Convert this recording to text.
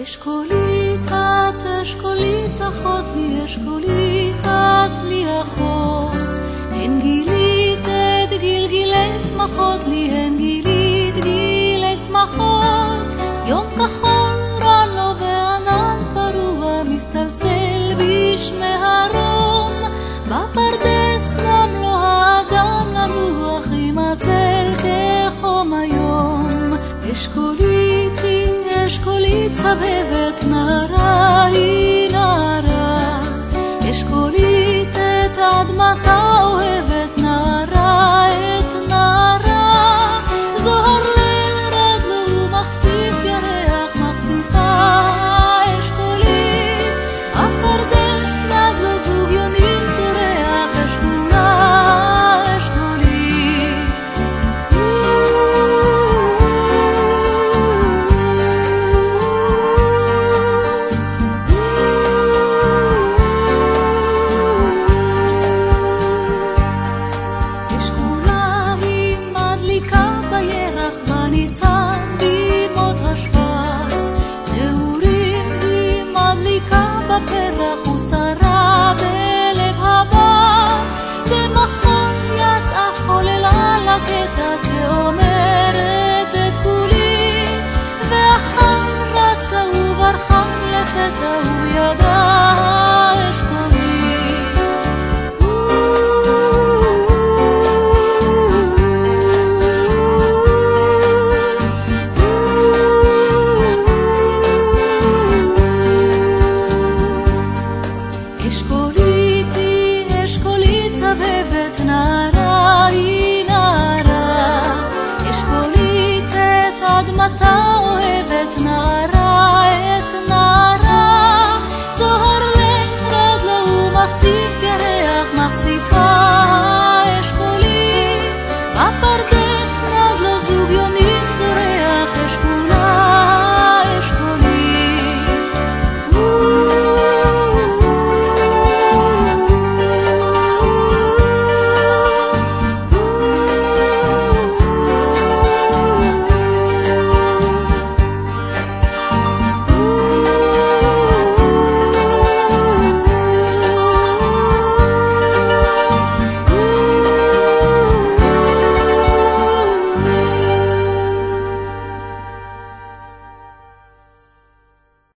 אשכולית אחות לי, אשכולית את לי אחות. הן גילית את גילי שמחות לי, הן גילית גילי שמחות. יום כחול רע לו וענן פרוע, מסתלסל בשמי הרום. בפרדס נם לו האדם לנוח, עם הצל כחום היום. אשכולית סבבת נערה היא